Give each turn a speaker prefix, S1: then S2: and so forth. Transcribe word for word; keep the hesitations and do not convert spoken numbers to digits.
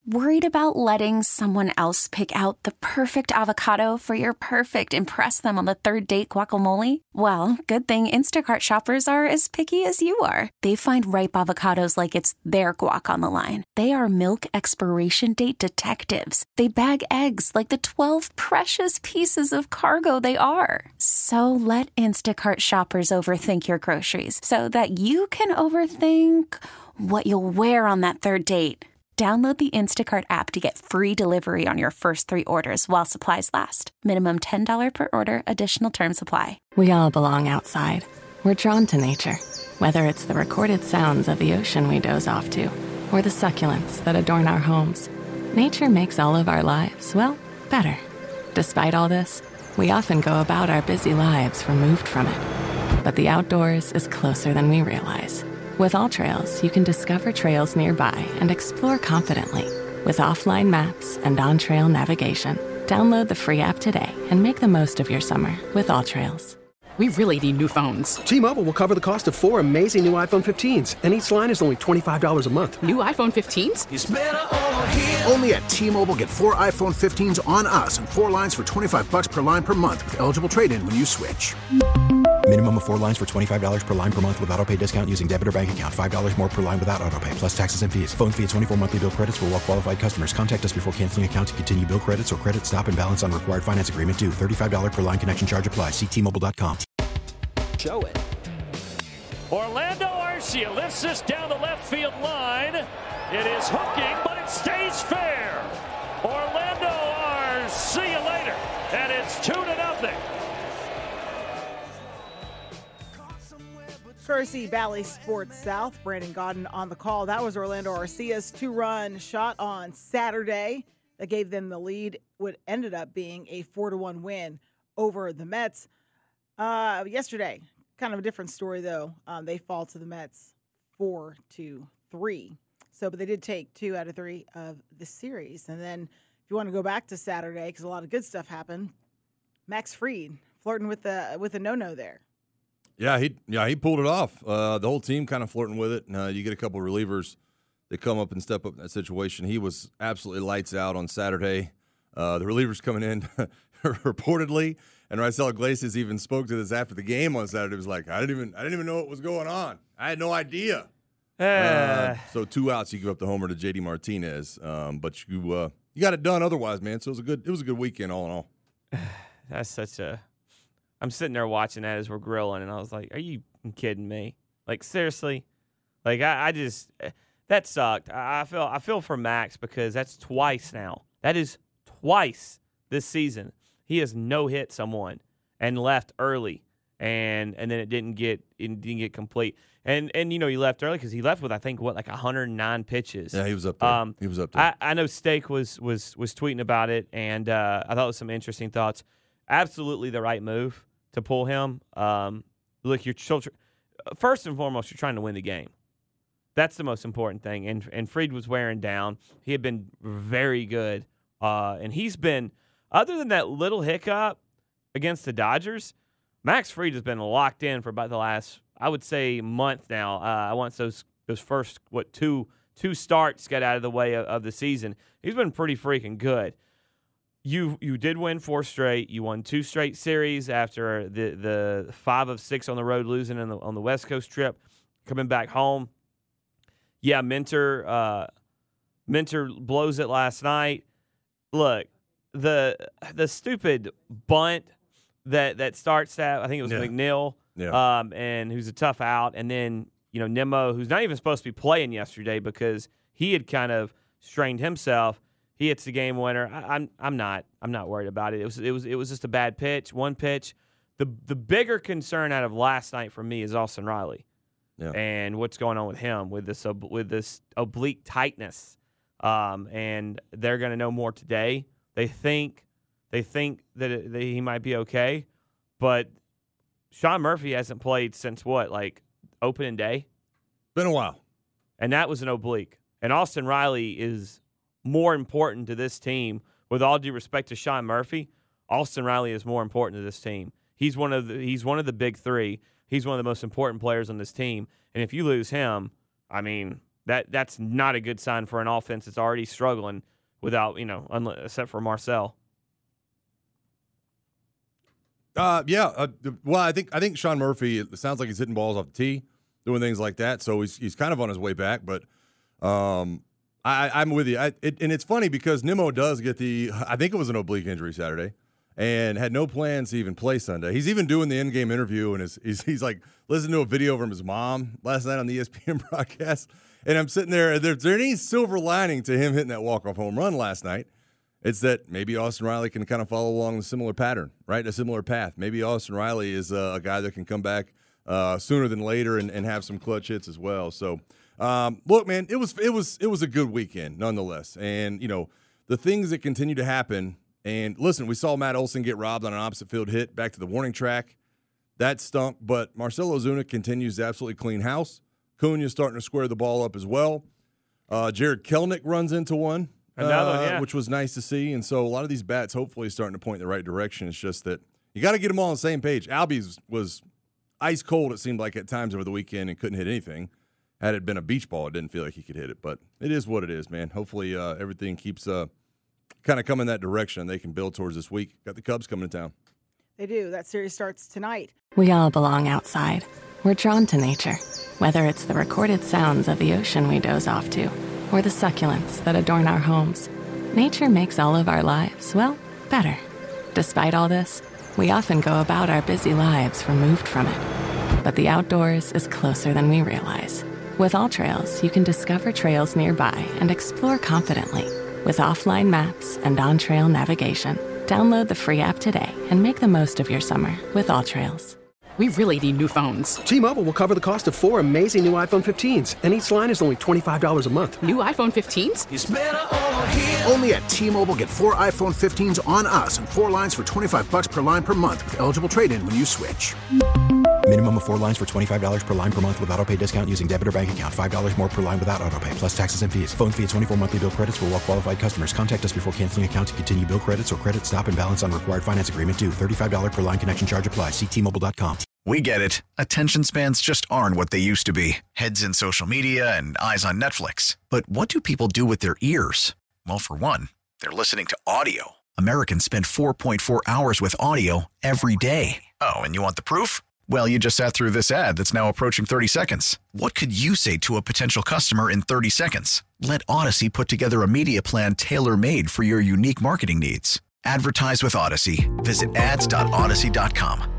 S1: Worried about letting someone else pick out the perfect avocado for your perfect impress them on the third date guacamole? Well, good thing Instacart shoppers are as picky as you are. They find ripe avocados like it's their guac on the line. They are milk expiration date detectives. They bag eggs like the twelve precious pieces of cargo they are. So let Instacart shoppers overthink your groceries so that you can overthink what you'll wear on that third date. Download the Instacart app to get free delivery on your first three orders while supplies last. Minimum ten dollars per order. Additional terms apply.
S2: We all belong outside. We're drawn to nature. Whether it's the recorded sounds of the ocean we doze off to, or the succulents that adorn our homes, nature makes all of our lives, well, better. Despite all this, we often go about our busy lives removed from it. But the outdoors is closer than we realize. With AllTrails, you can discover trails nearby and explore confidently. With offline maps and on-trail navigation, download the free app today and make the most of your summer with AllTrails.
S3: We really need new phones.
S4: T-Mobile will cover the cost of four amazing new iPhone fifteens, and each line is only twenty-five dollars a month.
S3: New iPhone fifteens?
S5: It's better over here. Only at T-Mobile, get four iPhone fifteens on us and four lines for twenty-five dollars per line per month with eligible trade-in when you switch.
S6: Minimum of four lines for twenty-five dollars per line per month with autopay discount using debit or bank account. five dollars more per line without autopay, plus taxes and fees. Phone fee at twenty-four monthly bill credits for well-qualified customers. Contact us before canceling account to continue bill credits or credit stop and balance on required finance agreement due. thirty-five dollars per line connection charge applies. See T Mobile dot com.
S7: Show it. Orlando Arcia lifts this down the left field line. It is hooking, but it stays fair. Orlando Arcia, see you later. And it's two to nothing.
S8: Courtesy Bally Sports South, Brandon Godden on the call. That was Orlando Arcia's two-run shot on Saturday that gave them the lead, what ended up being a four to one win over the Mets. Uh, yesterday, kind of a different story, though. Um, they fall to the Mets four to three. So, but they did take two out of three of the series. And then if you want to go back to Saturday, because a lot of good stuff happened, Max Fried flirting with the with a no-no there.
S9: Yeah, he yeah he pulled it off. Uh, the whole team kind of flirting with it. Uh, you get a couple of relievers that come up and step up in that situation. He was absolutely lights out on Saturday. Uh, the relievers coming in reportedly, and Raisel Iglesias even spoke to this after the game on Saturday. He was like, I didn't even I didn't even know what was going on. I had no idea. Uh, uh, so two outs, you give up the homer to J D Martinez, um, but you uh, you got it done otherwise, man. So it was a good it was a good weekend all in all.
S10: That's such a. I'm sitting there watching that as we're grilling, and I was like, "Are you kidding me? Like seriously? Like I, I just that sucked. I, I feel I feel for Max because that's twice now. That is twice this season. He has no hit someone and left early, and and then it didn't get it didn't get complete. And and you know he left early because he left with I think what like one hundred nine pitches.
S9: Yeah, he was up there. Um, he was up there.
S10: I, I know Steak was was was tweeting about it, and uh, I thought it was some interesting thoughts. Absolutely the right move to pull him. Um, look, you're children. First and foremost, you're trying to win the game. That's the most important thing. And and Fried was wearing down. He had been very good, uh, and he's been. Other than that little hiccup against the Dodgers, Max Fried has been locked in for about the last, I would say, month now. Uh, once those those first what two two starts get out of the way of, of the season, he's been pretty freaking good. You you did win four straight. You won two straight series after the the five of six on the road, losing on the on the West Coast trip, coming back home. Yeah, Minter uh, Minter blows it last night. Look, the the stupid bunt that that starts that I think it was
S9: yeah.
S10: McNeil,
S9: yeah.
S10: um, and who's a tough out, and then you know Nimmo, who's not even supposed to be playing yesterday because he had kind of strained himself. He hits the game winner. I, I'm I'm not I'm not worried about it. It was it was it was just a bad pitch, one pitch. The the bigger concern out of last night for me is Austin Riley,
S9: yeah.
S10: and what's going on with him with this ob- with this oblique tightness. Um, and they're going to know more today. They think they think that, it, that he might be okay, but Sean Murphy hasn't played since what, like opening day?
S9: Been a while,
S10: and that was an oblique. And Austin Riley is more important to this team. With all due respect to Sean Murphy, Austin Riley is more important to this team. He's one of the he's one of the big three. He's one of the most important players on this team. And if you lose him, I mean, That that's not a good sign for an offense that's already struggling without, you know, unless, except for Marcel.
S9: Uh, yeah. Uh, well, I think I think Sean Murphy. It sounds like he's hitting balls off the tee, doing things like that. So he's he's kind of on his way back. But um, I, I'm with you. I, it, and it's funny because Nimmo does get the. I think it was an oblique injury Saturday, and had no plans to even play Sunday. He's even doing the in-game interview, and is he's, he's like listening to a video from his mom last night on the E S P N broadcast. And I'm sitting there. Is there any silver lining to him hitting that walk-off home run last night? It's that maybe Austin Riley can kind of follow along a similar pattern, right? A similar path. Maybe Austin Riley is uh, a guy that can come back uh, sooner than later and, and have some clutch hits as well. So, um, look, man, it was it was it was a good weekend nonetheless. And you know the things that continue to happen. And listen, we saw Matt Olson get robbed on an opposite field hit back to the warning track. That stunk. But Marcell Ozuna continues to absolutely clean house. Cuna's starting to square the ball up as well. Uh, Jared Kelenic runs into one.
S10: Another,
S9: uh,
S10: yeah.
S9: which was nice to see. And so a lot of these bats hopefully starting to point in the right direction. It's just that you got to get them all on the same page. Albie's was ice cold, it seemed like, at times over the weekend and couldn't hit anything. Had it been a beach ball, it didn't feel like he could hit it. But it is what it is, man. Hopefully uh, everything keeps uh, kind of coming that direction and they can build towards this week. Got the Cubs coming to town.
S8: They do. That series starts tonight.
S2: We all belong outside. We're drawn to nature, whether it's the recorded sounds of the ocean we doze off to, or the succulents that adorn our homes. Nature makes all of our lives, well, better. Despite all this, we often go about our busy lives removed from it. But the outdoors is closer than we realize. With AllTrails, you can discover trails nearby and explore confidently. With offline maps and on-trail navigation, download the free app today and make the most of your summer with AllTrails.
S3: We really need new phones.
S4: T-Mobile will cover the cost of four amazing new iPhone fifteens, and each line is only twenty-five dollars a month.
S3: New iPhone fifteens?
S5: It's better over here. Only at T-Mobile, get four iPhone fifteens on us and four lines for twenty-five bucks per line per month with eligible trade-in when you switch.
S6: Minimum of four lines for twenty-five dollars per line per month with autopay discount using debit or bank account. five dollars more per line without autopay, plus taxes and fees. Phone fee at twenty-four monthly bill credits for well-qualified customers. Contact us before canceling account to continue bill credits or credit stop and balance on required finance agreement due. thirty-five dollars per line connection charge applies. See T Mobile dot com.
S11: We get it. Attention spans just aren't what they used to be. Heads in social media and eyes on Netflix. But what do people do with their ears? Well, for one, they're listening to audio. Americans spend four point four hours with audio every day. Oh, and you want the proof? Well, you just sat through this ad that's now approaching thirty seconds. What could you say to a potential customer in thirty seconds? Let Odyssey put together a media plan tailor-made for your unique marketing needs. Advertise with Odyssey. Visit ads dot odyssey dot com.